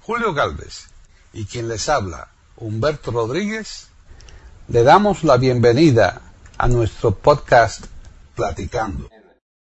Julio Galvez y quien les habla, Humberto Rodríguez, le damos la bienvenida a nuestro podcast Platicando.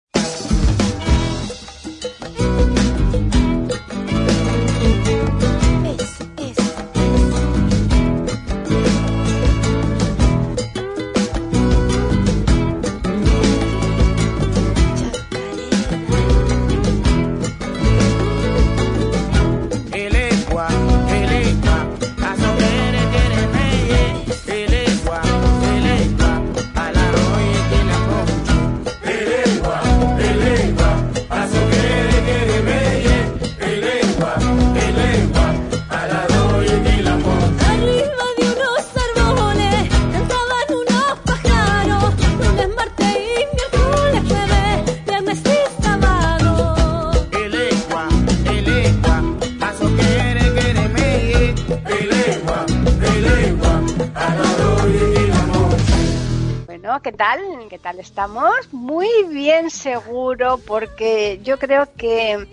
¿Qué tal estamos? Muy bien, seguro, porque yo creo que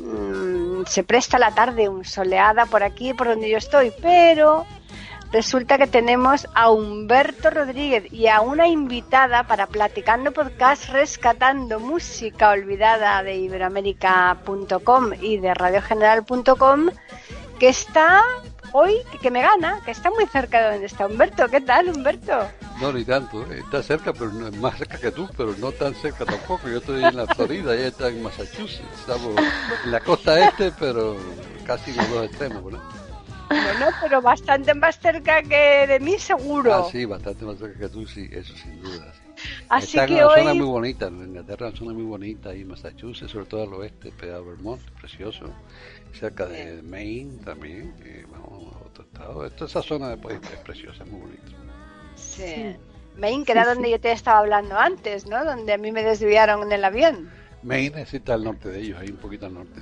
se presta la tarde soleada por aquí, por donde yo estoy, pero resulta que tenemos a Humberto Rodríguez y a una invitada para Platicando Podcast, rescatando música olvidada de Iberoamérica.com y de radiogeneral.com, que está hoy, que me gana, que está muy cerca de donde está Humberto. ¿Qué tal, Humberto? No, ni tanto, está cerca, pero no, más cerca que tú, pero no tan cerca tampoco. Yo estoy en la Florida, ella está en Massachusetts, estamos en la costa este, pero casi en los dos extremos, ¿verdad? Bueno, pero bastante más cerca que de mí, seguro. Ah, sí, bastante más cerca que tú, sí, eso sin duda. Sí. Así está que en una hoy... zona muy bonita, en Inglaterra, una zona muy bonita, ahí en Massachusetts, sobre todo al oeste, pegado a Vermont, precioso, cerca de Maine también, vamos a otro estado. Esa zona de país es preciosa, es muy bonita. Sí. Maine, que era donde yo te estaba hablando antes, ¿no? Donde a mí me desviaron en el avión. Maine está al norte de ellos, ahí un poquito al norte.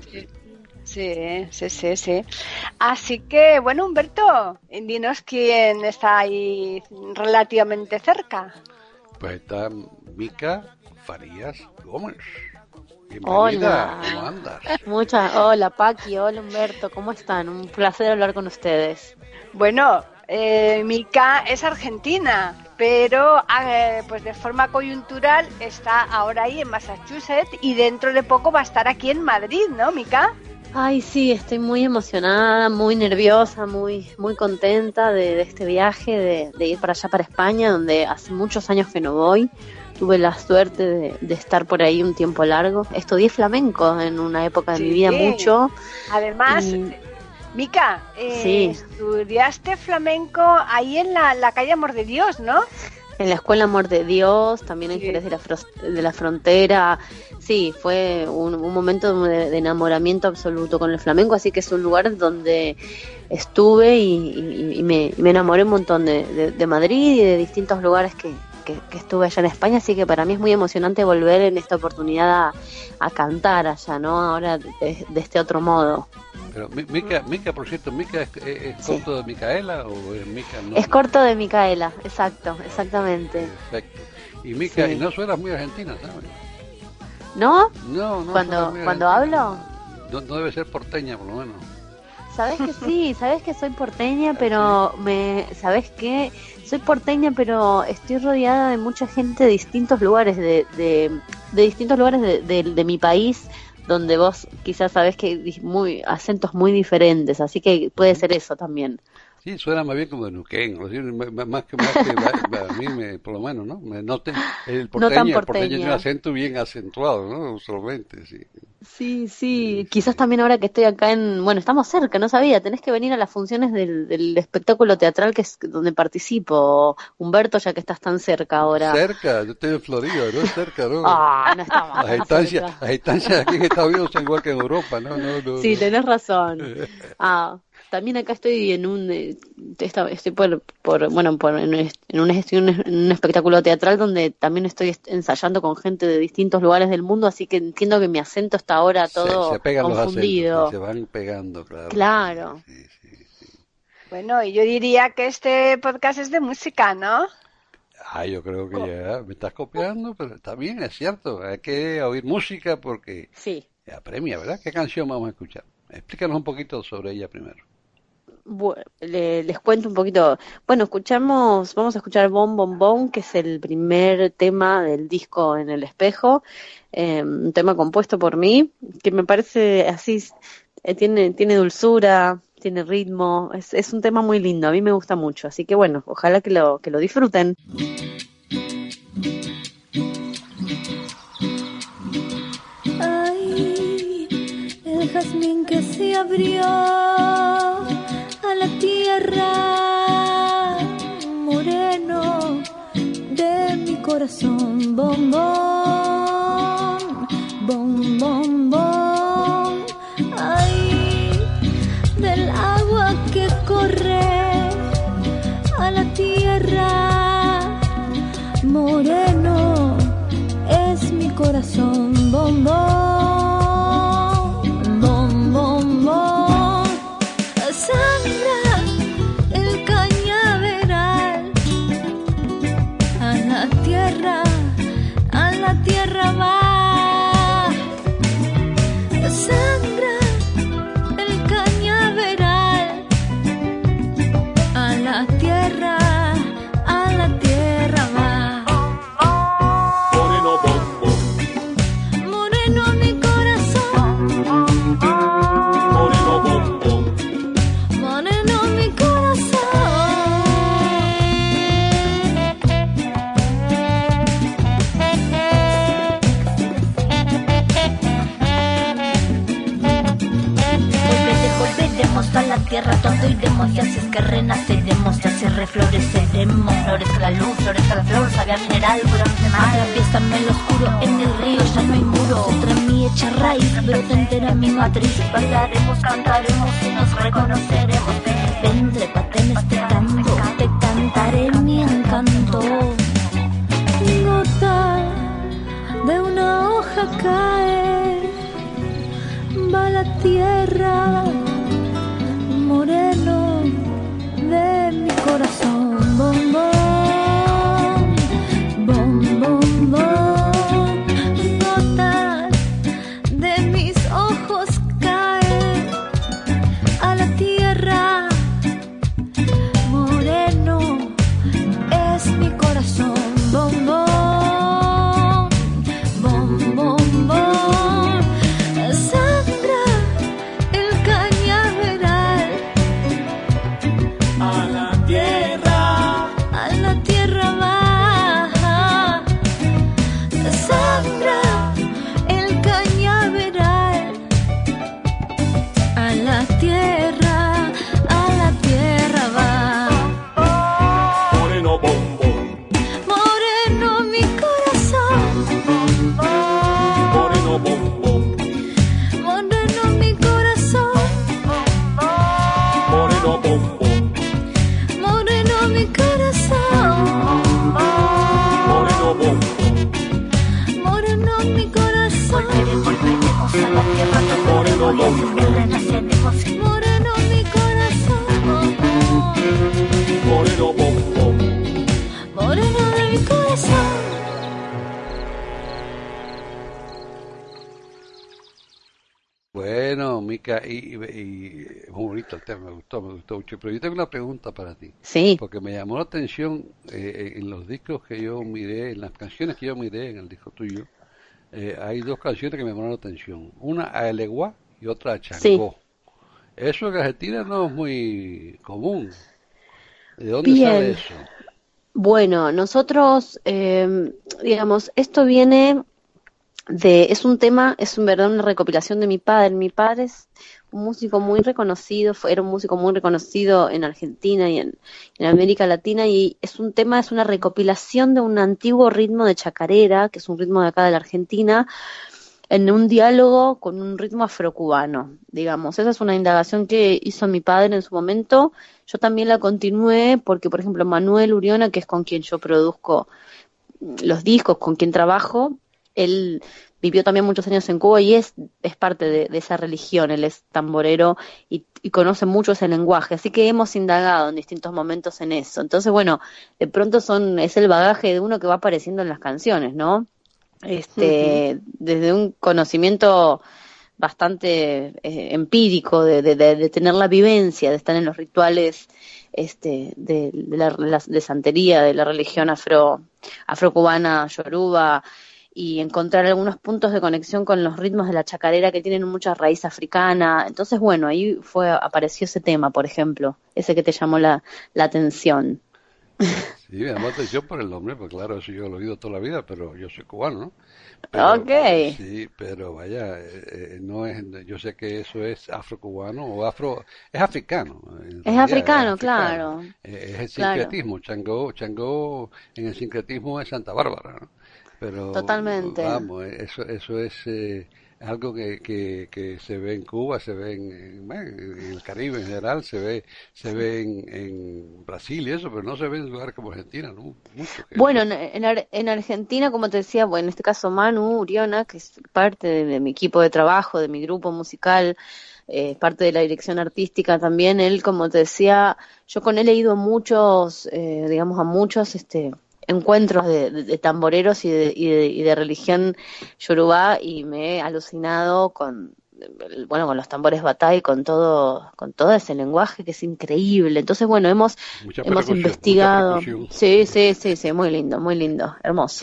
Sí. Así que, bueno, Humberto, dinos quién está ahí relativamente cerca. Pues está Mica Farías Gómez. Bienvenida. Hola. ¿Cómo andas? Hola, Paqui, hola, Humberto, ¿cómo están? Un placer hablar con ustedes. Bueno, Mica es argentina, pero pues de forma coyuntural está ahora ahí en Massachusetts y dentro de poco va a estar aquí en Madrid, ¿no, Mica? Ay, sí, estoy muy emocionada, muy nerviosa, muy contenta de este viaje, de ir para allá, para España, donde hace muchos años que no voy. Tuve la suerte de estar por ahí un tiempo largo. Estudié flamenco en una época de mi vida mucho. Además, Mica, sí. Estudiaste flamenco ahí en la calle Amor de Dios, ¿no? En la Escuela Amor de Dios, también en Jerez de la Frontera. Sí, fue un momento de enamoramiento absoluto con el flamenco, así que es un lugar donde estuve y me enamoré un montón de Madrid y de distintos lugares que estuve allá en España, así que para mí es muy emocionante volver en esta oportunidad a cantar allá, ¿no? Ahora de este otro modo. Pero Mica, por cierto, ¿Mica es corto de Micaela o es Mica? No, es corto de Micaela, exactamente. Perfecto. Y Mica, sí. Y no suenas muy argentina, ¿sabes? ¿No? No. ¿Cuando hablo? No debe ser porteña, por lo menos. Sabes que sí, sabes que soy porteña, pero sabes que soy porteña, pero estoy rodeada de mucha gente de distintos lugares, de distintos lugares de mi país, donde vos quizás sabés que acentos muy diferentes, así que puede ser eso también. Sí, suena más bien como de Neuquén, más que a mí, por lo menos, ¿no? El porteño tiene un acento bien acentuado, ¿no? Usualmente, sí. Sí, quizás también ahora que estoy acá estamos cerca, no sabía, tenés que venir a las funciones del espectáculo teatral que es donde participo, Humberto, ya que estás tan cerca ahora. Cerca, yo estoy en Florida, no es cerca, ¿no? No estamos las distancias aquí en Estados Unidos son igual que en Europa, ¿no? Sí, tenés razón. También acá estoy en un espectáculo teatral donde también estoy ensayando con gente de distintos lugares del mundo, así que entiendo que mi acento está ahora todo se pegan confundido. Los acentos, se van pegando, claro. Claro. Sí. Bueno, y yo diría que este podcast es de música, ¿no? Yo creo que ya me estás copiando, pero está bien, es cierto. Hay que oír música porque sí. apremia, ¿verdad? ¿Qué canción vamos a escuchar? Explícanos un poquito sobre ella primero. Bueno, les cuento un poquito. Bueno, vamos a escuchar Bom Bom Bom, que es el primer tema del disco En el Espejo, un tema compuesto por mí, que me parece así, tiene dulzura, tiene ritmo, es un tema muy lindo, a mí me gusta mucho, así que bueno, ojalá que lo disfruten. Ay, el jazmín que se abrió a la tierra, moreno de mi corazón, bombón, bom, bom, bom. Ay, del agua que corre a la tierra, moreno es mi corazón, bombón. Tierra todo iremos y así es que renaceremos, ya se refloreceremos. Florezca la luz, florezca la flor, sabia mineral, pura de mar. Atraviésame lo oscuro, en el río ya no hay muro. Otra mi hecha raíz, brota entera mi matriz. Bailaremos, cantaremos y nos reconoceremos. Ven, trépate en este canto, te cantaré mi encanto. Gota de una hoja cae, va a la tierra, moreno de mi corazón, bombón, bom, bom, bom. Gotas de mis ojos caen a la tierra, moreno es mi corazón, bombón. Moreno mi corazón, moreno bom bom, moreno de mi corazón. Bueno, Mica, y muy bonito el tema, me gustó mucho. Pero yo tengo una pregunta para ti. Sí. Porque me llamó la atención en los discos que yo miré, en las canciones que yo miré en el disco tuyo. Hay dos canciones que me llamaron la atención. Una a Eleguá y otra a Changó. Sí. Eso en Argentina no es muy común. ¿De dónde sale eso? Bueno, nosotros, digamos, esto viene es un tema, es en verdad una recopilación de mi padre. Mi padre es un músico muy reconocido, era un músico muy reconocido en Argentina y en América Latina, y es una recopilación de un antiguo ritmo de chacarera, que es un ritmo de acá de la Argentina, en un diálogo con un ritmo afrocubano, digamos. Esa es una indagación que hizo mi padre en su momento. Yo también la continué porque, por ejemplo, Manuel Uriona, que es con quien yo produzco los discos, con quien trabajo, él vivió también muchos años en Cuba y es parte de esa religión. Él es tamborero y conoce mucho ese lenguaje, así que hemos indagado en distintos momentos en eso. Entonces, bueno, de pronto es el bagaje de uno que va apareciendo en las canciones, ¿no? Desde un conocimiento bastante empírico de tener la vivencia, de estar en los rituales de santería, de la religión afrocubana, yoruba, y encontrar algunos puntos de conexión con los ritmos de la chacarera que tienen mucha raíz africana. Entonces, bueno, ahí apareció ese tema, por ejemplo, ese que te llamó la atención. Sí, me llamó atención por el nombre, pues claro, eso yo lo he oído toda la vida, pero yo soy cubano, ¿no? Pero, okay. Sí, pero vaya, no es, yo sé que eso es afrocubano o es africano. Es africano, claro. Es el sincretismo, claro. Changó en el sincretismo de Santa Bárbara, ¿no? Pero totalmente. Vamos, eso es algo que se ve en Cuba, se ve en el Caribe en general, se ve en Brasil y eso, pero no se ve en lugares como Argentina, ¿no? Mucho. Bueno, en Argentina, como te decía, bueno, en este caso Manu Uriona, que es parte de mi equipo de trabajo, de mi grupo musical, parte de la dirección artística también, él, como te decía, yo con él he ido a muchos encuentros de tamboreros y de religión yorubá, y me he alucinado con los tambores batay, con todo ese lenguaje que es increíble. Entonces, bueno, hemos investigado. Sí, muy lindo, hermoso.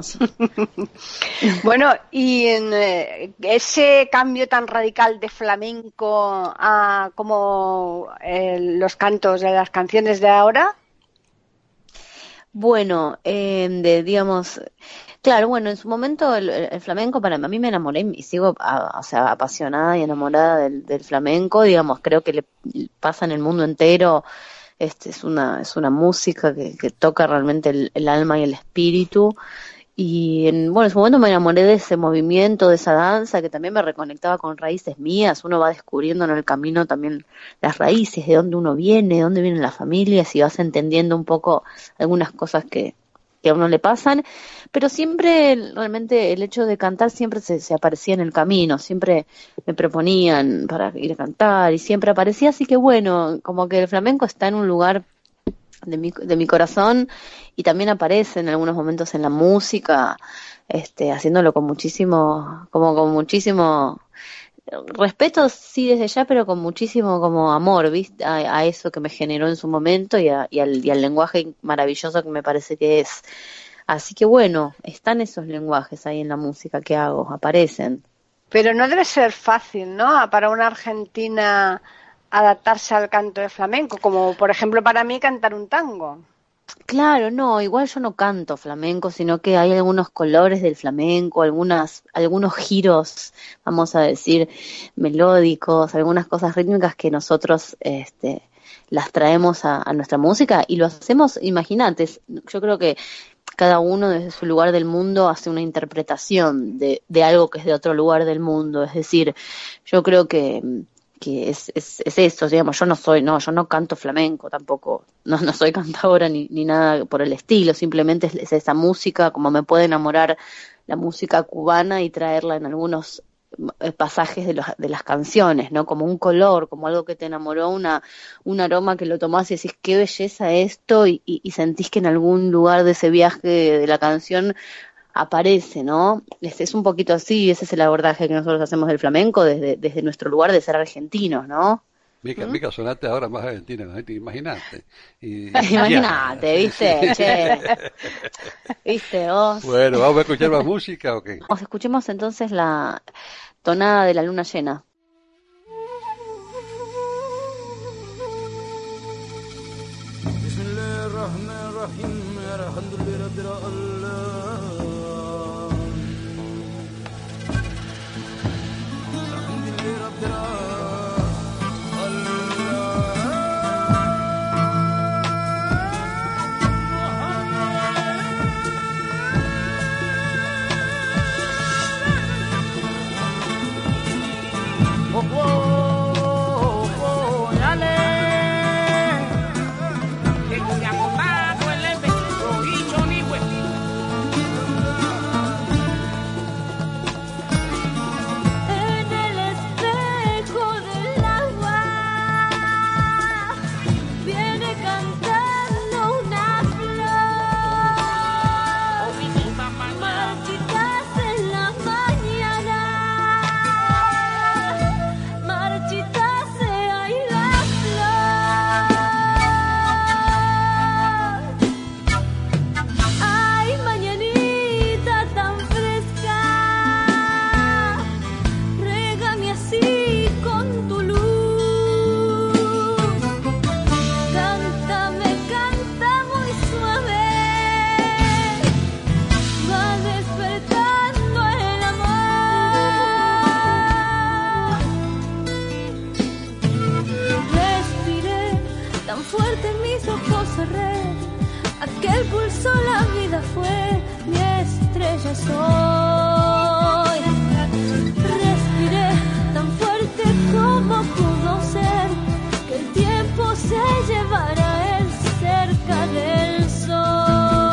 Bueno, y en ese cambio tan radical de flamenco a como los cantos de las canciones de ahora. Bueno, claro, bueno, en su momento el flamenco a mí me enamoré y sigo, apasionada y enamorada del flamenco, digamos, creo que le pasa en el mundo entero, es una música que toca realmente el alma y el espíritu. Y en su momento me enamoré de ese movimiento, de esa danza, que también me reconectaba con raíces mías. Uno va descubriendo en el camino también las raíces, de dónde uno viene, de dónde vienen las familias, y vas entendiendo un poco algunas cosas que a uno le pasan. Pero siempre, realmente, el hecho de cantar siempre se aparecía en el camino, siempre me proponían para ir a cantar, y siempre aparecía. Así que bueno, como que el flamenco está en un lugar de mi corazón, y también aparece en algunos momentos en la música, haciéndolo con muchísimo respeto, sí, desde ya, pero con muchísimo como amor, ¿viste? A eso que me generó en su momento, y al lenguaje maravilloso que me parece que es. Así que bueno, están esos lenguajes ahí en la música que hago, aparecen. Pero no debe ser fácil, ¿no? Para una argentina adaptarse al canto de flamenco, como por ejemplo para mí cantar un tango. Claro, no, igual yo no canto flamenco, sino que hay algunos colores del flamenco, algunos giros, vamos a decir, melódicos, algunas cosas rítmicas que nosotros las traemos a nuestra música, y lo hacemos, imagínate, yo creo que cada uno desde su lugar del mundo hace una interpretación de algo que es de otro lugar del mundo. Es decir, yo creo que es eso, digamos, yo no canto flamenco tampoco, no soy cantadora ni nada por el estilo, simplemente es esa música, como me puede enamorar la música cubana y traerla en algunos pasajes de las canciones, ¿no? Como un color, como algo que te enamoró, un aroma que lo tomás y decís qué belleza esto, y sentís que en algún lugar de ese viaje de la canción aparece, ¿no? Es un poquito así, ese es el abordaje que nosotros hacemos del flamenco desde nuestro lugar de ser argentinos, ¿no? Mica, sonaste ahora más argentina, ¿no? Imagínate. Imagínate, ¿viste? Che. ¿Viste vos? Bueno, ¿vamos a escuchar más música o qué? Escuchemos entonces la tonada de la luna llena. fuerte mis ojos cerré. Aquel pulso la vida fue, mi estrella soy. Respiré tan fuerte como pudo ser, que el tiempo se llevara él cerca del sol.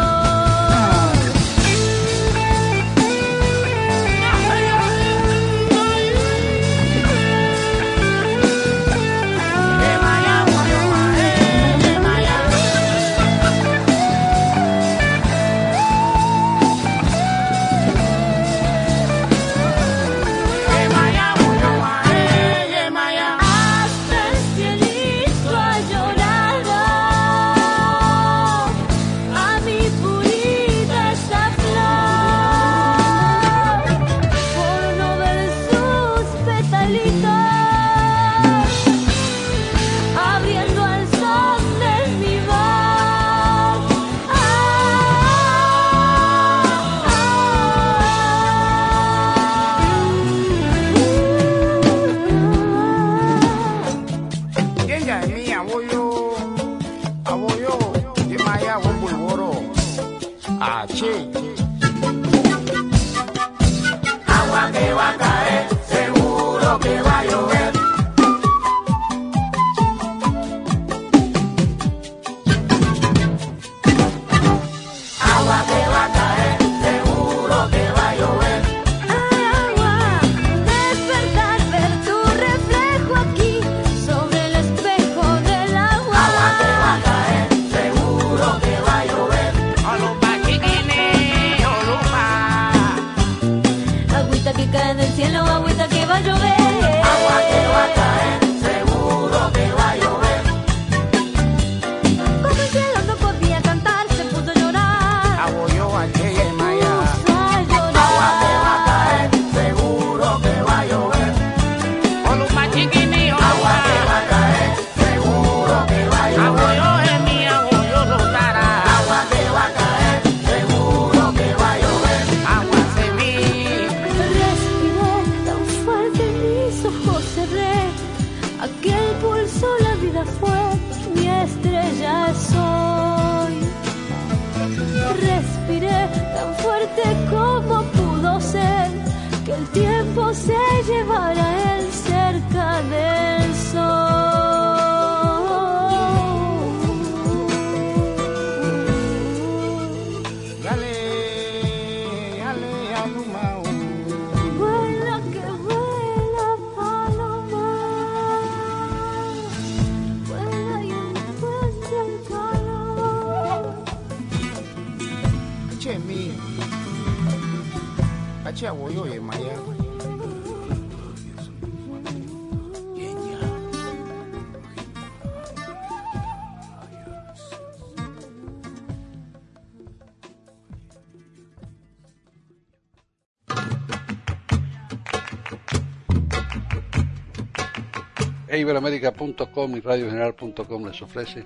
Iberoamérica.com y radiogeneral.com les ofrece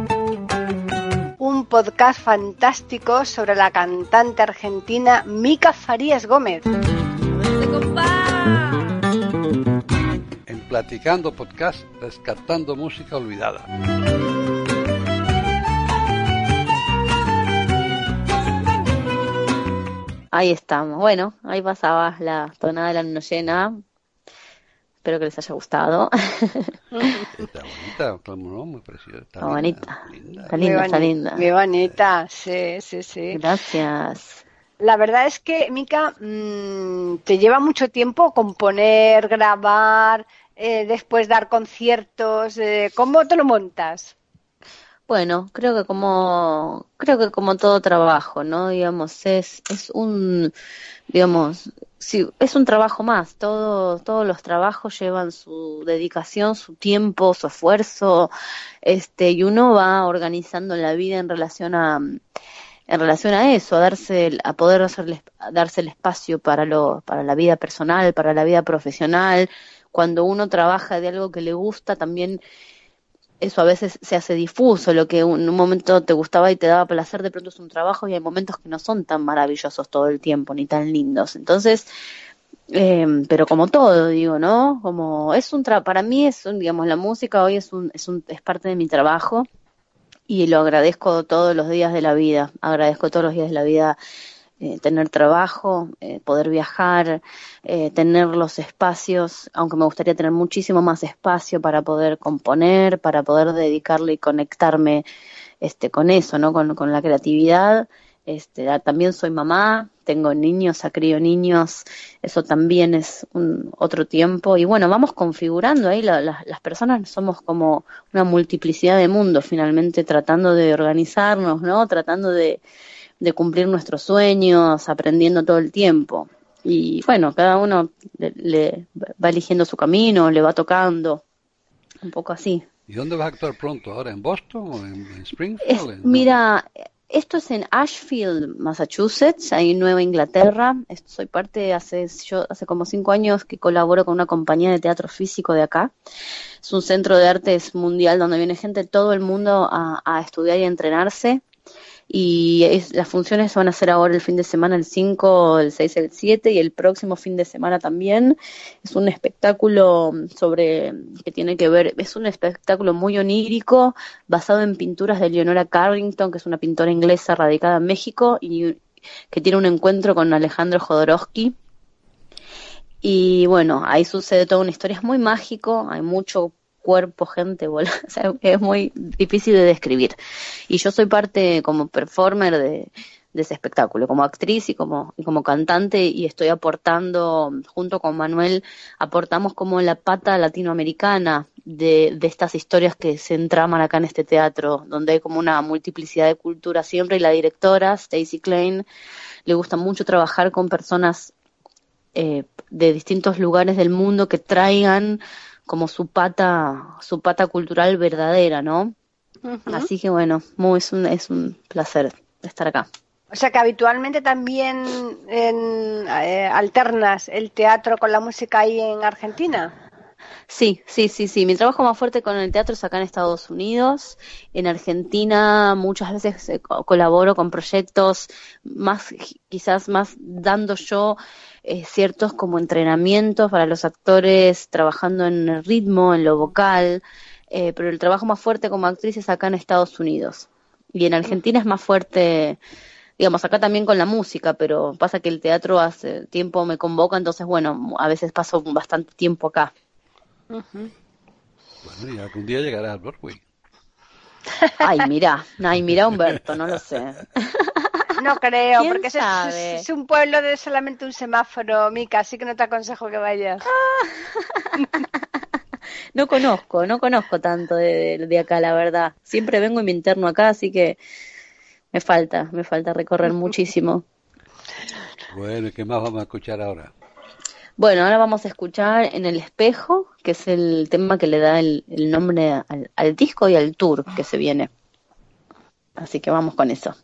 un podcast fantástico sobre la cantante argentina Mica Farías Gómez. En Platicando Podcast, rescatando música olvidada. Ahí estamos. Bueno, ahí pasaba la tonada de la luna llena. Espero que les haya gustado. Está bonita, ¿no? Muy preciosa. Está bonita. Linda. Está linda. Muy bonita, sí. Gracias. La verdad es que, Mica, te lleva mucho tiempo componer, grabar, después dar conciertos. ¿Cómo te lo montas? Bueno, creo que como todo trabajo, ¿no? Digamos, es un trabajo más. Todos los trabajos llevan su dedicación, su tiempo, su esfuerzo, y uno va organizando la vida en relación a eso, a poder darse el espacio para la vida personal, para la vida profesional. Cuando uno trabaja de algo que le gusta, también eso a veces se hace difuso. Lo que en un momento te gustaba y te daba placer, de pronto es un trabajo, y hay momentos que no son tan maravillosos todo el tiempo, ni tan lindos. Entonces, pero como todo, digo, ¿no? Como para mí digamos, la música hoy es parte de mi trabajo. y lo agradezco todos los días de la vida. Agradezco todos los días de la vida tener trabajo, poder viajar, tener los espacios, aunque me gustaría tener muchísimo más espacio para poder componer, para poder dedicarle y conectarme con eso, ¿no? Con la creatividad. También soy mamá, tengo niños, crío niños, eso también es otro tiempo. Y bueno, vamos configurando ahí, las personas somos como una multiplicidad de mundos, finalmente tratando de organizarnos, ¿no? Tratando de cumplir nuestros sueños, aprendiendo todo el tiempo. Y bueno, cada uno le va eligiendo su camino, le va tocando, un poco así. ¿Y dónde vas a actuar pronto? ¿Ahora en Boston o en Springfield? Mira, esto es en Ashfield, Massachusetts, ahí en Nueva Inglaterra. Soy parte, yo hace como 5 años que colaboro con una compañía de teatro físico de acá. Es un centro de artes mundial donde viene gente de todo el mundo a estudiar y a entrenarse. Y las funciones van a ser ahora el fin de semana, el 5, el 6, el 7 y el próximo fin de semana también. Es un espectáculo que tiene que ver, es un espectáculo muy onírico, basado en pinturas de Leonora Carrington, que es una pintora inglesa radicada en México y que tiene un encuentro con Alejandro Jodorowsky. Y bueno, ahí sucede toda una historia, es muy mágico, hay mucho cuerpo, gente volando, o sea, es muy difícil de describir. Y yo soy parte como performer de ese espectáculo, como actriz y como cantante, y estoy aportando, junto con Manuel, aportamos como la pata latinoamericana de estas historias que se entraman acá en este teatro, donde hay como una multiplicidad de culturas siempre, y la directora, Stacey Klein, le gusta mucho trabajar con personas de distintos lugares del mundo que traigan como su pata cultural verdadera, ¿no? Uh-huh. Así que bueno, es un placer estar acá. O sea que habitualmente también alternas el teatro con la música ahí en Argentina. Sí. Mi trabajo más fuerte con el teatro es acá en Estados Unidos. En Argentina muchas veces colaboro con proyectos quizás más dando yo ciertos como entrenamientos para los actores, trabajando en el ritmo, en lo vocal, pero el trabajo más fuerte como actriz es acá en Estados Unidos. Y en Argentina es más fuerte, digamos, acá también con la música, pero pasa que el teatro hace tiempo me convoca, entonces bueno, a veces paso bastante tiempo acá. Uh-huh. Bueno, y algún día llegarás al Broadway. Ay, mira Humberto, no lo sé. No creo, porque es un pueblo de solamente un semáforo, Mica, así que no te aconsejo que vayas. No conozco tanto de acá, la verdad. Siempre vengo y me interno acá, así que me falta recorrer muchísimo. Bueno, ¿y qué más vamos a escuchar ahora? Bueno, ahora vamos a escuchar En el espejo, que es el tema que le da el nombre al disco y al tour que se viene. Así que vamos con eso.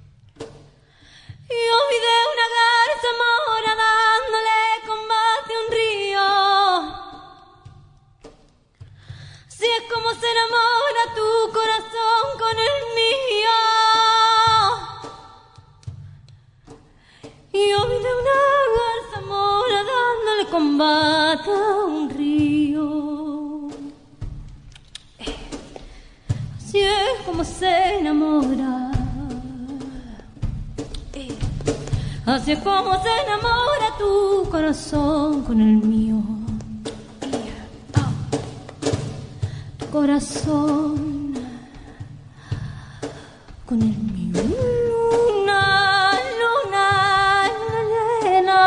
Yo vi de una garza mora dándole combate a un río. Si es como se enamora tu corazón con el mío. Yo vi de una garza mora dándole combate a un río. Si es como se enamora. Así es como se enamora tu corazón con el mío. Tu corazón con el mío. Luna, luna, llena,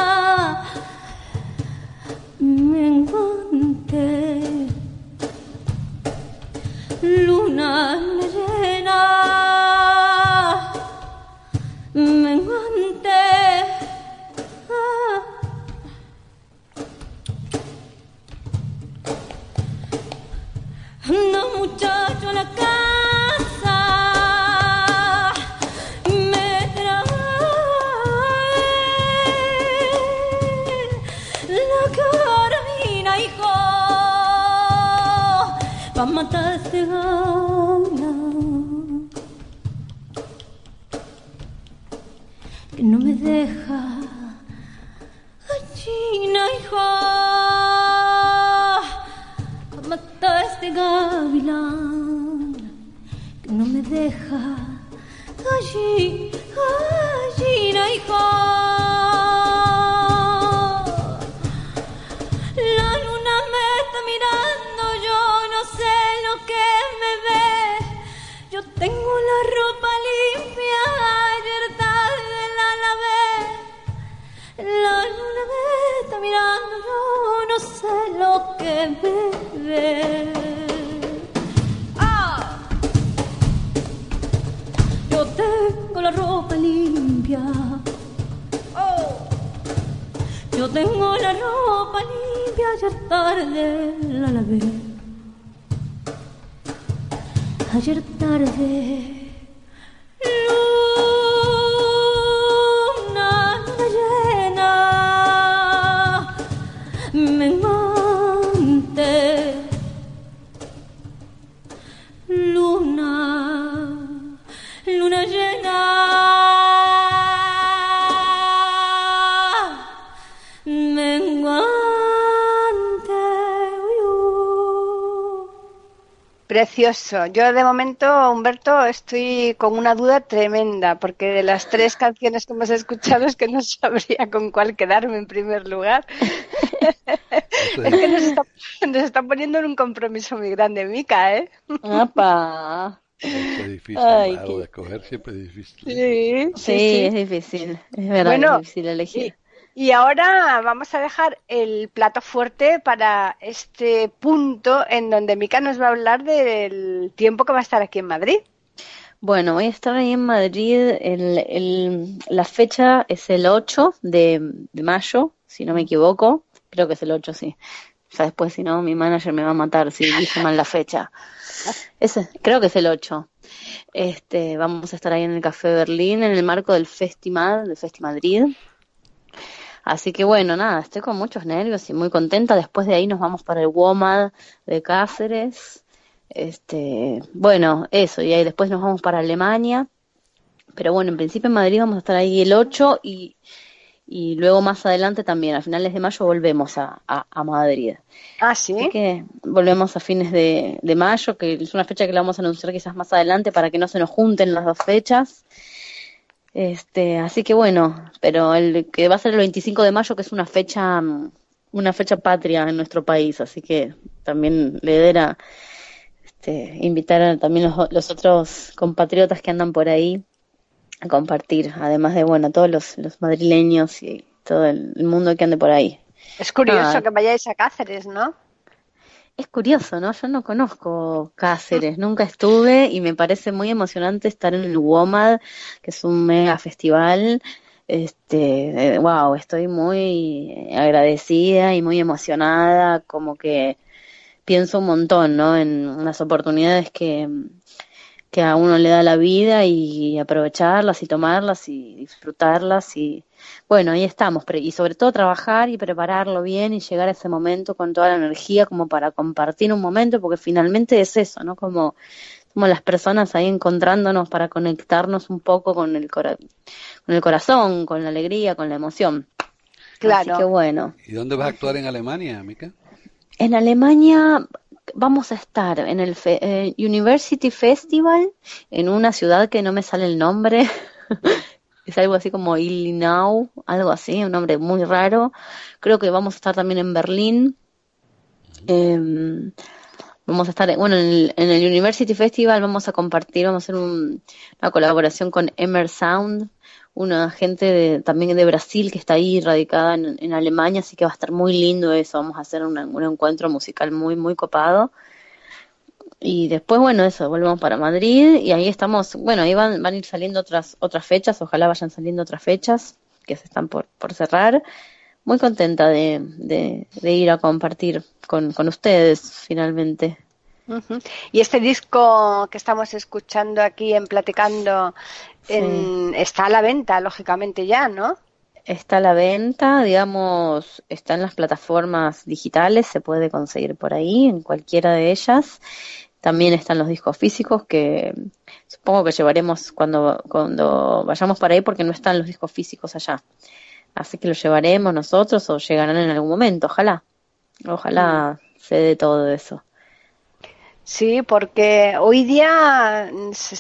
menguante. Luna, llena, menguante. Anda muchacho a la casa, me trae la carabina, hijo, pa' matar este gana que no me deja. China, hijo, mata a este gavilán que no me deja. Allí, Naiko. La luna me está mirando, yo no sé lo que me ve. Yo tengo la ropa limpia, ayer tarde la lavé. La luna me está mirando, yo no sé lo que me ve. Yo tengo la ropa limpia. Yo tengo la ropa limpia, ayer tarde la lavé. Ayer tarde. Luna llena, menguante. Luna llena, menguante. Precioso. Yo de momento, Humberto, estoy con una duda tremenda, porque de las 3 canciones que hemos escuchado es que no sabría con cuál quedarme en primer lugar. Es que nos está poniendo en un compromiso muy grande, Mica, ¿eh? ¡Apa! Es difícil, Ay, claro, de escoger siempre es difícil. Sí, es difícil. Es verdad, Bueno, es difícil elegir. Y ahora vamos a dejar el plato fuerte para este punto en donde Mica nos va a hablar del tiempo que va a estar aquí en Madrid. Bueno, voy a estar ahí en Madrid. La fecha es el 8 de mayo, si no me equivoco. Creo que es el 8, sí. O sea, después, si no, mi manager me va a matar si dije mal la fecha. Creo que es el 8. Vamos a estar ahí en el Café Berlín, en el marco del Festimad, del Festimadrid. Así que bueno, nada, estoy con muchos nervios y muy contenta. Después de ahí nos vamos para el WOMAD de Cáceres. Bueno, eso, y ahí después nos vamos para Alemania. Pero bueno, en principio en Madrid vamos a estar ahí el 8 y luego más adelante también, a finales de mayo volvemos a Madrid. Ah, ¿sí? Así que volvemos a fines de mayo, que es una fecha que la vamos a anunciar quizás más adelante para que no se nos junten las dos fechas. Así que bueno, pero el que va a ser el 25 de mayo, que es una fecha patria en nuestro país, así que también la idea era invitar a también los otros compatriotas que andan por ahí a compartir, además de bueno, todos los madrileños y todo el mundo que ande por ahí. Es curioso que vayáis a Cáceres, ¿no? Es curioso, ¿no? Yo no conozco Cáceres, nunca estuve y me parece muy emocionante estar en el WOMAD, que es un mega festival. Wow, estoy muy agradecida y muy emocionada, como que pienso un montón, ¿no? En unas oportunidades que a uno le da la vida y aprovecharlas y tomarlas y disfrutarlas y bueno, ahí estamos, y sobre todo trabajar y prepararlo bien y llegar a ese momento con toda la energía como para compartir un momento, porque finalmente es eso, ¿no? Como las personas ahí encontrándonos para conectarnos un poco con el corazón, con la alegría, con la emoción. Claro. Así que bueno. ¿Y dónde vas a actuar en Alemania, Mica? En Alemania vamos a estar en el University Festival, en una ciudad que no me sale el nombre. Es algo así como Illinau, algo así, un nombre muy raro. Creo que vamos a estar también en Berlín. Vamos a estar, bueno, en el University Festival vamos a compartir, vamos a hacer una colaboración con Emer Sound, una gente también de Brasil que está ahí radicada en Alemania, así que va a estar muy lindo eso. Vamos a hacer un encuentro musical muy, muy copado. Y después, bueno, eso, volvemos para Madrid y ahí estamos, bueno, ahí van a ir saliendo otras fechas, ojalá vayan saliendo otras fechas que se están por cerrar. Muy contenta de ir a compartir con ustedes finalmente. Uh-huh. Y este disco que estamos escuchando aquí en Platicando está a la venta, lógicamente ya, ¿no? Está a la venta, digamos, está en las plataformas digitales, se puede conseguir por ahí, en cualquiera de ellas. También están los discos físicos que supongo que llevaremos cuando vayamos para ahí porque no están los discos físicos allá. Así que los llevaremos nosotros o llegarán en algún momento, ojalá se dé todo eso. Sí, porque hoy día se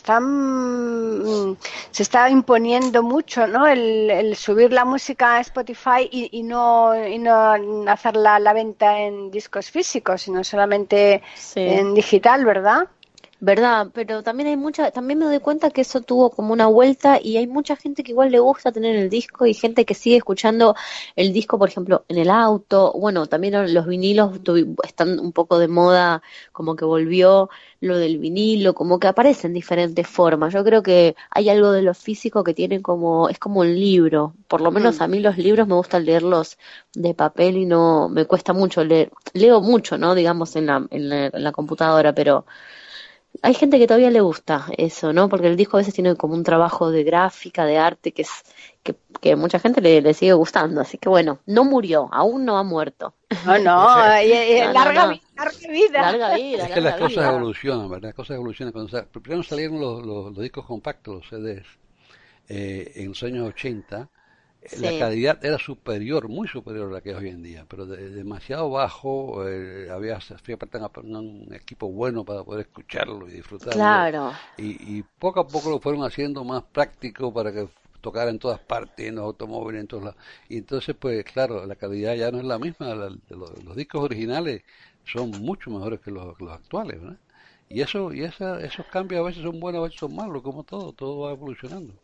está imponiendo mucho, ¿no? El subir la música a Spotify y no hacer la venta en discos físicos, sino solamente en digital, ¿verdad? ¿Verdad? Pero también también me doy cuenta que eso tuvo como una vuelta y hay mucha gente que igual le gusta tener el disco y gente que sigue escuchando el disco, por ejemplo, en el auto. Bueno, también los vinilos están un poco de moda, como que volvió lo del vinilo, como que aparece en diferentes formas. Yo creo que hay algo de lo físico que tienen es como un libro. Por lo menos a mí los libros me gusta leerlos de papel y no, me cuesta mucho leer. Leo mucho, ¿no? Digamos en la computadora, pero hay gente que todavía le gusta eso, ¿no? Porque el disco a veces tiene como un trabajo de gráfica, de arte, que mucha gente le sigue gustando. Así que bueno, no murió, aún no ha muerto. No, larga vida. Larga vida. Es que las cosas evolucionan, ¿verdad? Las cosas evolucionan. Primero salieron los discos compactos, los CDs, en los años 80. La calidad era superior, muy superior a la que es hoy en día, pero demasiado bajo. Había un equipo bueno para poder escucharlo y disfrutarlo. Claro. Y poco a poco lo fueron haciendo más práctico para que tocara en todas partes, en los automóviles, en todos lados. Y entonces, pues claro, la calidad ya no es la misma. Los discos originales son mucho mejores que los actuales, ¿verdad? Y esos cambios a veces son buenos, a veces son malos, como todo va evolucionando.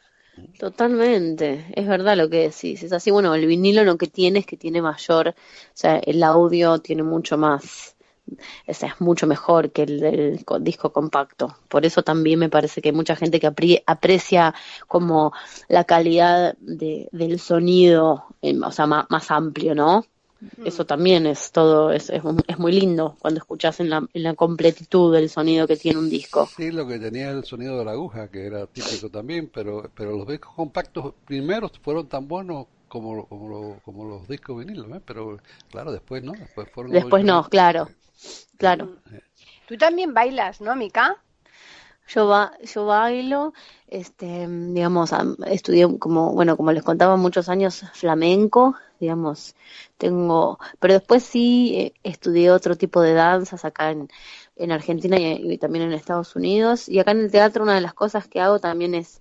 Totalmente, es verdad lo que decís, es así. Bueno, el vinilo lo que tiene es que tiene mayor, o sea, el audio tiene mucho más, o sea, es mucho mejor que el disco compacto. Por eso también me parece que hay mucha gente que aprecia como la calidad del sonido, o sea, más amplio, ¿no? Eso también es todo, es muy lindo cuando escuchás en la completitud del sonido que tiene un disco. Sí, lo que tenía el sonido de la aguja, que era típico también, pero los discos compactos primeros fueron tan buenos como los discos vinilos, ¿eh? Pero claro, después no, Después no, claro. Tú también bailas, ¿no, Mica? Yo bailo, digamos, estudié como les contaba, muchos años flamenco, digamos, pero después sí estudié otro tipo de danzas acá en Argentina y también en Estados Unidos, y acá en el teatro una de las cosas que hago también es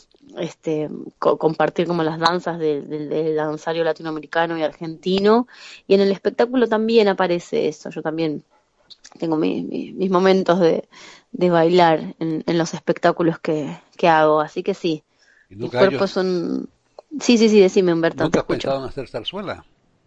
compartir como las danzas del danzario latinoamericano y argentino, y en el espectáculo también aparece eso. Yo también tengo mis momentos de bailar en los espectáculos que hago, así que sí. ¿Y el cuerpo es un... Sí, decime, Humberto. ¿Nunca has pensado en hacer zarzuela?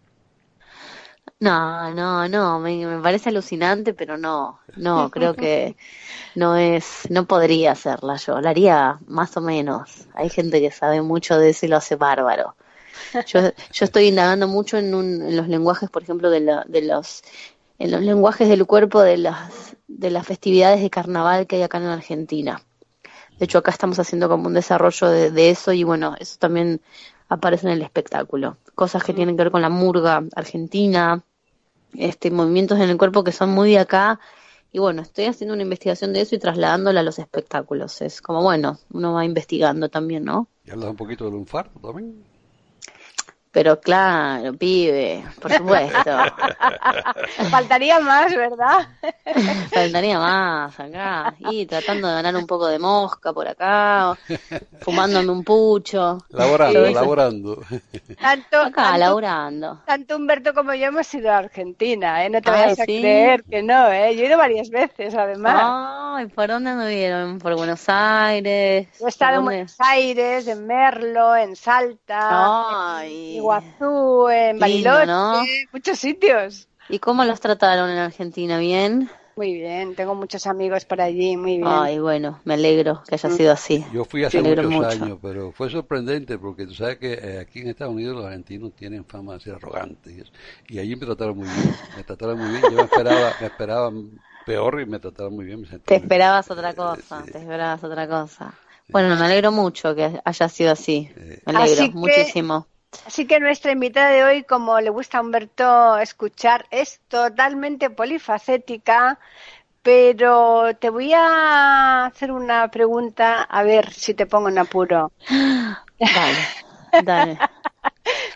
No, me parece alucinante, pero no, creo que no podría hacerla yo, la haría más o menos. Hay gente que sabe mucho de eso y lo hace bárbaro. Yo estoy indagando mucho en los lenguajes, por ejemplo, en los lenguajes del cuerpo de las festividades de carnaval que hay acá en Argentina. De hecho, acá estamos haciendo como un desarrollo de eso y bueno, eso también aparece en el espectáculo. Cosas que tienen que ver con la murga argentina, movimientos en el cuerpo que son muy de acá. Y bueno, estoy haciendo una investigación de eso y trasladándola a los espectáculos. Es como, bueno, uno va investigando también, ¿no? ¿Y hablas un poquito del lunfardo también? Pero claro, pibe, por supuesto. Faltaría más, ¿verdad? Faltaría más acá. Y tratando de ganar un poco de mosca por acá, fumándome un pucho. Laborando. Laborando. Tanto Humberto como yo hemos ido a Argentina, ¿eh? No te vayas a creer que no, ¿eh? Yo he ido varias veces, además. Ay, ¿por dónde anduvieron? ¿Por Buenos Aires? Yo he estado en Buenos Aires, en Merlo, en Salta, Ay, en Iguazú, en Bariloche, ¿no? Muchos sitios. ¿Y cómo los trataron en Argentina? ¿Bien? Muy bien, tengo muchos amigos por allí, muy bien. Ay, bueno, me alegro que haya sido así. Yo fui hace muchos años, pero fue sorprendente porque tú sabes que aquí en Estados Unidos los argentinos tienen fama de ser arrogantes y allí me trataron muy bien, yo me esperaba peor y me trataron muy bien. Te esperabas otra cosa, Bueno, me alegro mucho que haya sido así, me alegro muchísimo. Así que nuestra invitada de hoy, como le gusta a Humberto escuchar, es totalmente polifacética, pero te voy a hacer una pregunta, a ver si te pongo en apuro. Dale.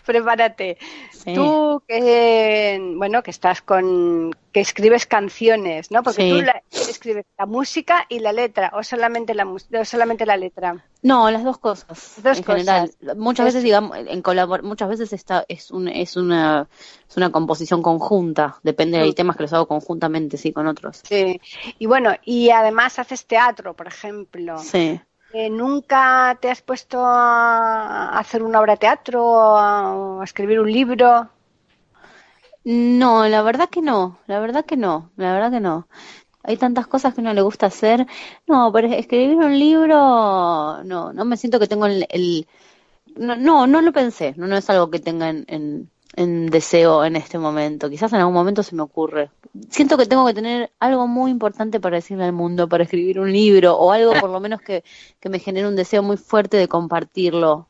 prepárate. Sí. Tú que estás que escribes canciones, ¿no? Porque Sí. tú escribes la música y la letra, o solamente la letra. No, las dos cosas. Dos en general. cosas. Muchas veces, digamos, muchas veces es una composición conjunta. Depende, hay temas que los hago conjuntamente, sí, con otros. Sí. Y bueno, y además haces teatro, por ejemplo. Sí. ¿Nunca te has puesto a hacer una obra de teatro o a escribir un libro? No, la verdad que no. Hay tantas cosas que a uno le gusta hacer. No, pero escribir un libro, no me siento que tengo no lo pensé. No es algo que tenga en deseo en este momento. Quizás en algún momento se me ocurre. Siento que tengo que tener algo muy importante para decirle al mundo, para escribir un libro, o algo por lo menos que me genere un deseo muy fuerte de compartirlo.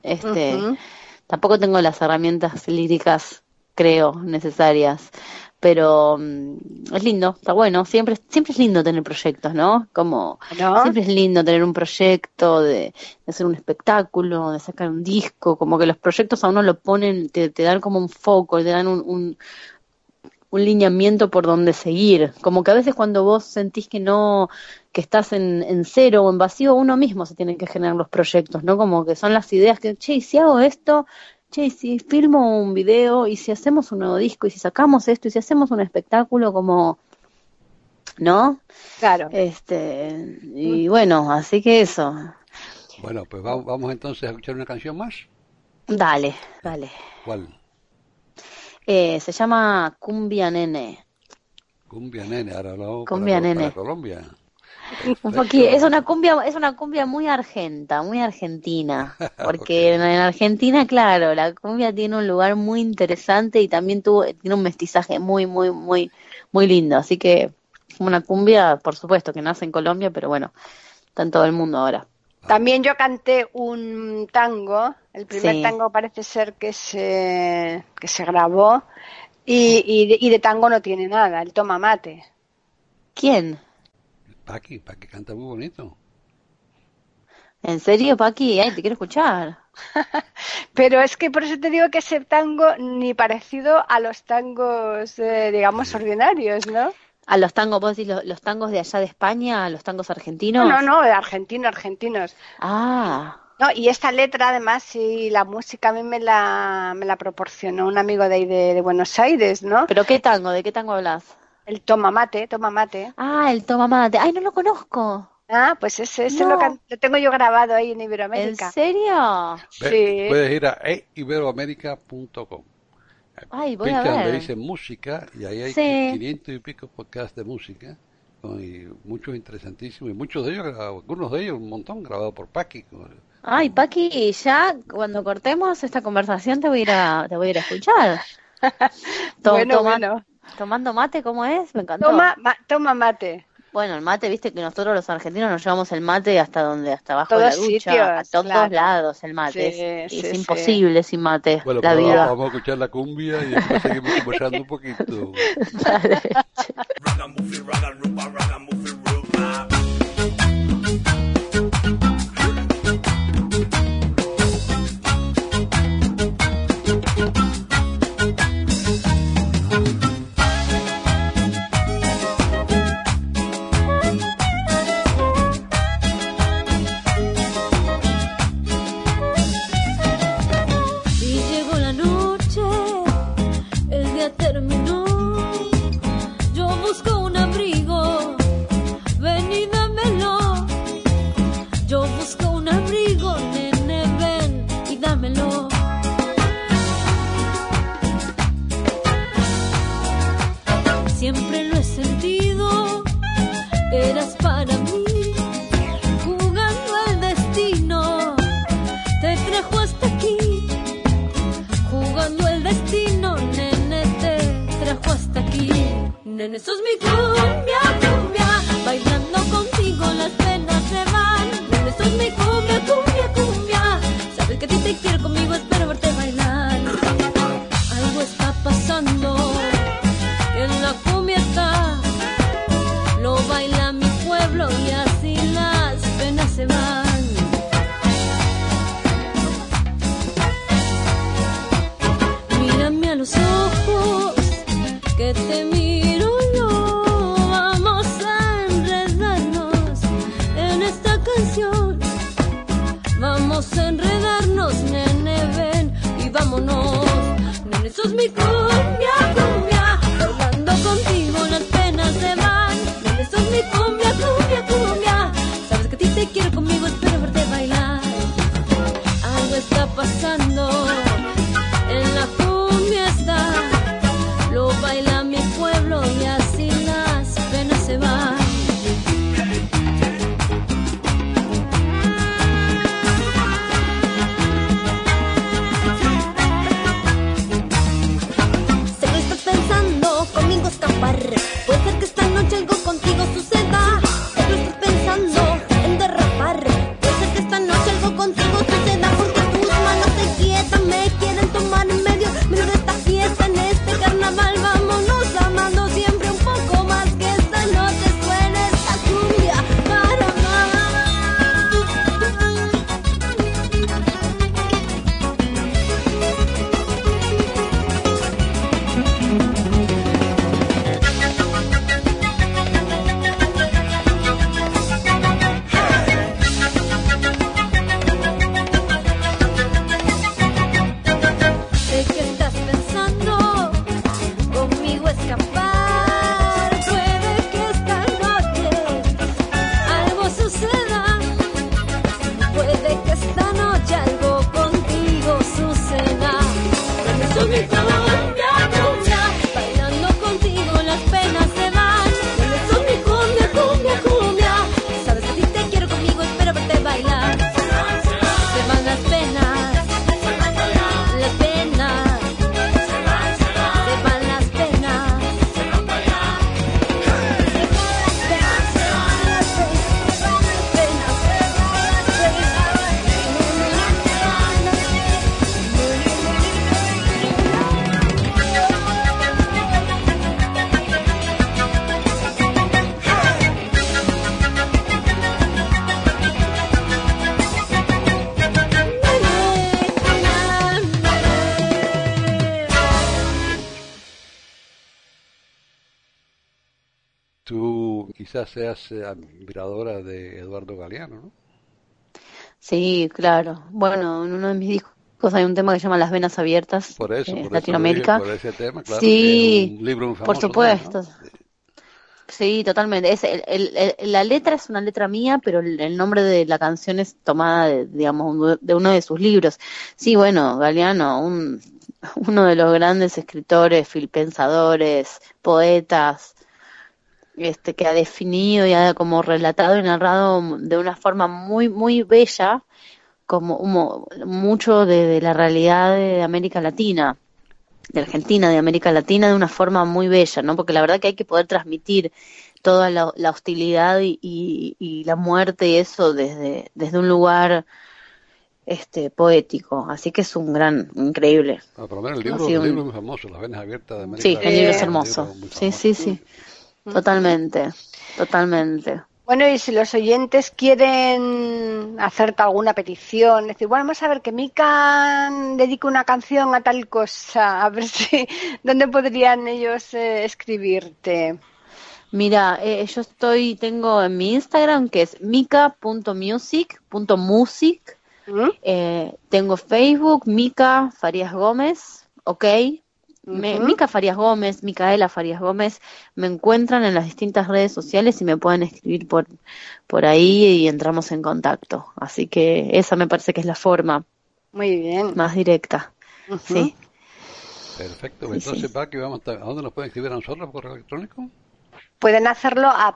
Tampoco tengo las herramientas líricas, creo, necesarias. Pero es lindo, está bueno, siempre es lindo tener proyectos, ¿no? Siempre es lindo tener un proyecto de hacer un espectáculo, de sacar un disco, como que los proyectos a uno lo ponen, te dan como un foco, te dan un lineamiento por donde seguir. Como que a veces cuando vos sentís que estás en cero o en vacío, uno mismo se tiene que generar los proyectos, ¿no? Como que son las ideas que, che, si hago esto, che, y si filmo un video, y si hacemos un nuevo disco, y si sacamos esto, y si hacemos un espectáculo, como, ¿no? Claro. Y bueno, así que eso. Bueno, pues vamos entonces a escuchar una canción más. Dale. ¿Cuál? Se llama Cumbia Nene. Cumbia Nene, ahora hablamos Cumbia Nene. para Colombia. Un poquito, es una cumbia muy argentina, porque Okay. en Argentina, claro, la cumbia tiene un lugar muy interesante y también tiene un mestizaje muy, muy, muy, muy lindo, así que una cumbia, por supuesto, que nace en Colombia, pero bueno, está en todo el mundo ahora. También yo canté un tango, el primer Sí. tango parece ser que se grabó y de tango no tiene nada, el Toma Mate. ¿Quién? Paqui canta muy bonito. ¿En serio, Paqui? Ay, te quiero escuchar. Pero es que por eso te digo que ese tango ni parecido a los tangos, digamos, ordinarios, ¿no? ¿A los tangos, vos decís los tangos de allá de España, los tangos argentinos? No, de argentinos. Ah, No, y esta letra, además, y la música a mí me la proporcionó un amigo de ahí de Buenos Aires, ¿no? ¿pero qué tango? ¿De qué tango hablas? El Toma Mate. Ah, el Toma Mate. Ay, no lo conozco. Ah, pues ese No. lo tengo yo grabado ahí en Iberoamérica. ¿En serio? Sí. Puedes ir a iberoamerica.com. Ay, voy a Pincha donde ver. dice música y ahí hay Sí. 500 y pico podcasts de música. Y muchos interesantísimos. Y muchos de ellos, algunos de ellos, un montón, grabados por Paqui. Ay, Paqui, ya cuando cortemos esta conversación te voy a ir a escuchar. Bueno. Tomando mate, ¿cómo es? Me encantó. Toma mate. Bueno, el mate, viste que nosotros los argentinos nos llevamos el mate hasta abajo Todos de la ducha, sitios, a todos claro. lados el mate. Sí, Es sí, imposible sin mate, Bueno, la pero vida. vamos a escuchar la cumbia y después seguimos conversando un poquito. Dale. Y llegó la noche, el día terminó. Yo busco un abrigo, ven y dámelo. Yo busco un abrigo, nene, ven y dámelo. Siempre lo he sentido, eras para mí. Jugando al destino, te trajo hasta aquí. Jugando el destino, nene, te trajo hasta aquí. Nene, sos mi cumbia, cumbia. Bailando contigo las penas se van. Nene, sos mi cumbia, cumbia, cumbia. Sabes que a ti te quiero, conmigo espero verte bailar. Algo está pasando, que en la cumbia está. Lo baila mi pueblo y así las penas se van. quizás seas admiradora de Eduardo Galeano, ¿no? Sí, claro. Bueno, en uno de mis discos hay un tema que se llama Las Venas Abiertas, Por eso Latinoamérica. por ese tema, claro, Sí, que es un libro muy por famoso supuesto. también, ¿no? Sí, totalmente. La letra es una letra mía, pero el nombre de la canción es tomada, digamos, de uno de sus libros. Sí, bueno, Galeano, uno de los grandes escritores, pensadores, poetas, que ha definido y ha como relatado y narrado de una forma muy, muy bella, como mucho de la realidad de América Latina, de Argentina, de América Latina, de una forma muy bella, ¿no? Porque la verdad que hay que poder transmitir toda la hostilidad y la muerte y eso desde un lugar poético. Así que es un gran, increíble. Por lo menos el libro es muy famoso, Las Venas Abiertas de América Sí, Latina. el libro es hermoso. Sí. Totalmente. Bueno, y si los oyentes quieren hacerte alguna petición, es decir, bueno, vamos a ver que Mika dedique una canción a tal cosa, a ver si, ¿dónde podrían ellos escribirte? Mira, yo tengo en mi Instagram, que es mica.music. Tengo Facebook, Mica Farías Gómez, ok. Mica Farías Gómez, Micaela Farías Gómez, me encuentran en las distintas redes sociales y me pueden escribir por ahí y entramos en contacto. Así que esa me parece que es la forma muy bien, más directa. Sí. Perfecto. Entonces, Paqui, ¿a dónde nos pueden escribir a nosotros por correo electrónico? Pueden hacerlo a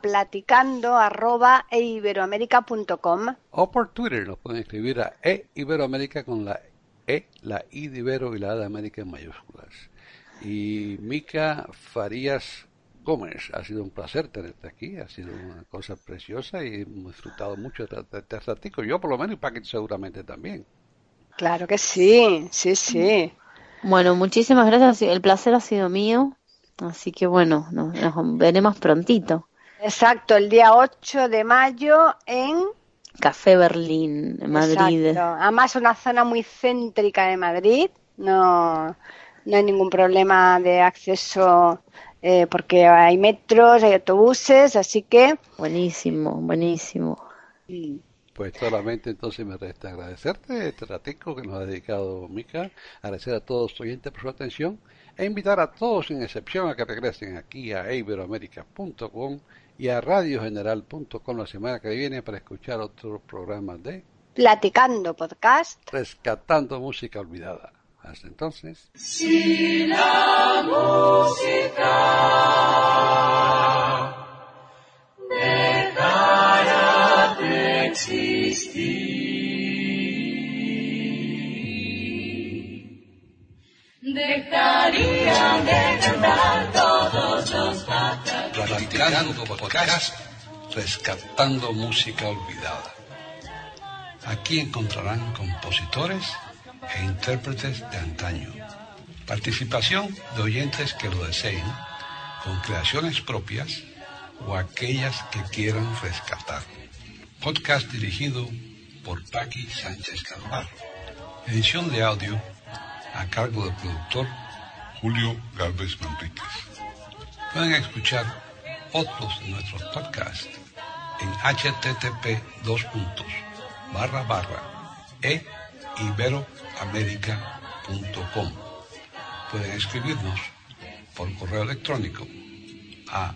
platicando@eiberoamerica.com o por Twitter nos pueden escribir a eiberoamerica con la I de Ibero y la A de América en mayúsculas. Y Mica Farías Gómez, ha sido un placer tenerte aquí, ha sido una cosa preciosa y hemos disfrutado mucho de este ratico, yo por lo menos y Paqui seguramente también. Claro que sí. Bueno, muchísimas gracias, el placer ha sido mío, así que bueno, nos veremos prontito. Exacto, el día 8 de mayo en Café Berlín, en Madrid. Exacto. Además una zona muy céntrica de Madrid, no hay ningún problema de acceso porque hay metros, hay autobuses, así que... Buenísimo. Pues solamente entonces me resta agradecerte este ratico que nos ha dedicado Mica, agradecer a todos los oyentes por su atención e invitar a todos sin excepción a que regresen aquí a iberoamerica.com y a radiogeneral.com la semana que viene para escuchar otros programas de Platicando Podcast, Rescatando Música Olvidada. Hasta entonces. Si la música dejara de existir, dejarían de cantar todos los pájaros. Platicando Podcast, Rescatando Música Olvidada. Aquí encontrarán compositores e intérpretes de antaño. Participación de oyentes que lo deseen, con creaciones propias o aquellas que quieran rescatar. Podcast dirigido por Paqui Sánchez Calvar. Edición de audio a cargo del productor Julio Gálvez Manríquez. Pueden escuchar otros de nuestros podcasts en http://eiberoamerica.com. Pueden escribirnos por correo electrónico a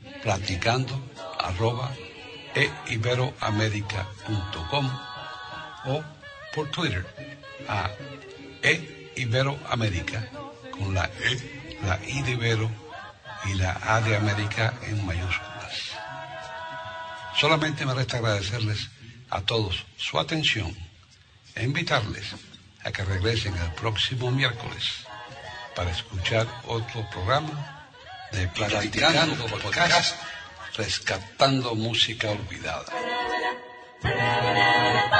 platicando@eiberoamerica.com o por Twitter a eiberoamerica con la I de Ibero y la A de América en mayúsculas. Solamente me resta agradecerles a todos su atención e invitarles a que regresen el próximo miércoles para escuchar otro programa de Platicando Podcast, Rescatando Música Olvidada.